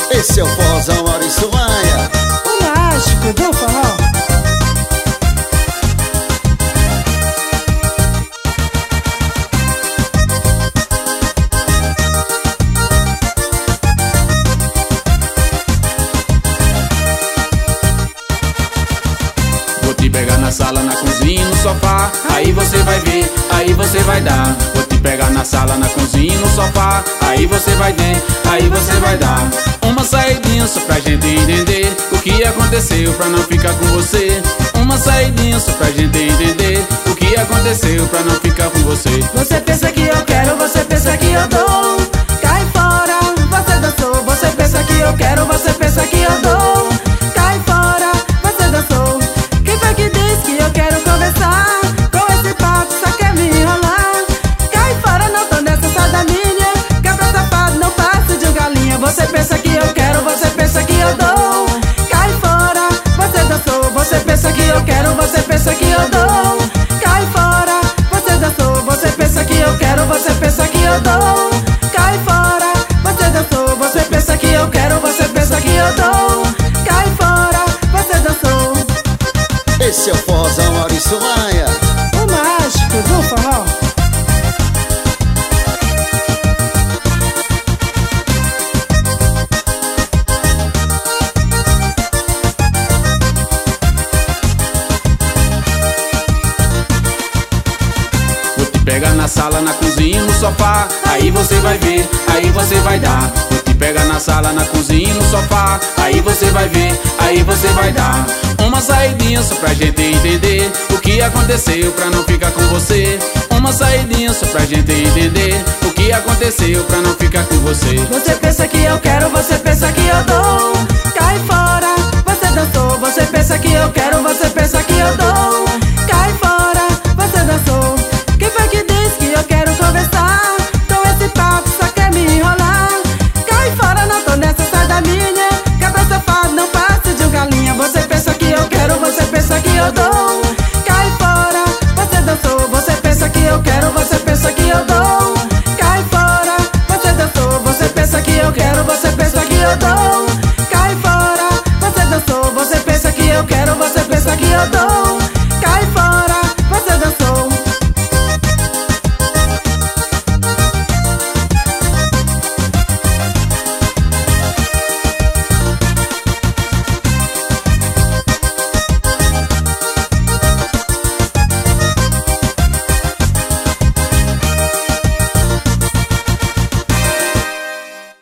Esse é o forrozão Maurício Maia, o mágico do forró. Vou te pegar na sala, na cozinha, no sofá. Aí você vai ver, aí você vai dar. Vou te pegar na sala, na cozinha, no sofá. Aí você vai ver, aí você vai dar. Uma saidinha só pra gente entender o que aconteceu pra não ficar com você. Uma saidinha só pra gente entender o que aconteceu pra não ficar com você. Você pensa que eu quero, você pensa que eu dou. Cai fora, você dançou. Você pensa que eu quero, você pensa que eu dou. Cai fora, você dançou. Quem foi que disse que eu quero conversar? Com esse papo só quer me enrolar. Cai fora, não tô nessa, sai da minha. Cabra safado, não passe de um galinha. Você pensa que eu quero, você pensa que eu dou. Cai fora, você dançou. Você pensa que eu quero, você pensa que eu dou. Cai fora, você dançou. Você pensa que eu quero, você pensa que eu dou. Cai fora, você dançou. Você pensa que eu quero, você pensa que eu dou. Cai fora, você dançou. esse é o forrozão Maurício Maia, O mágico do forró. Vou te pegar na sala, na cozinha, no sofá. Aí você vai ver, aí você vai dar. Vou te pegar na sala, na cozinha, no sofá. Aí você vai ver, aí você vai dar. Uma saidinha só pra gente entender o que aconteceu pra não ficar com você. Uma saidinha só pra gente entender o que aconteceu pra não ficar com você. Você pensa que eu quero, você pensa que eu dou. Cai fora, você dançou. Você pensa que eu quero, você pensa que eu dou.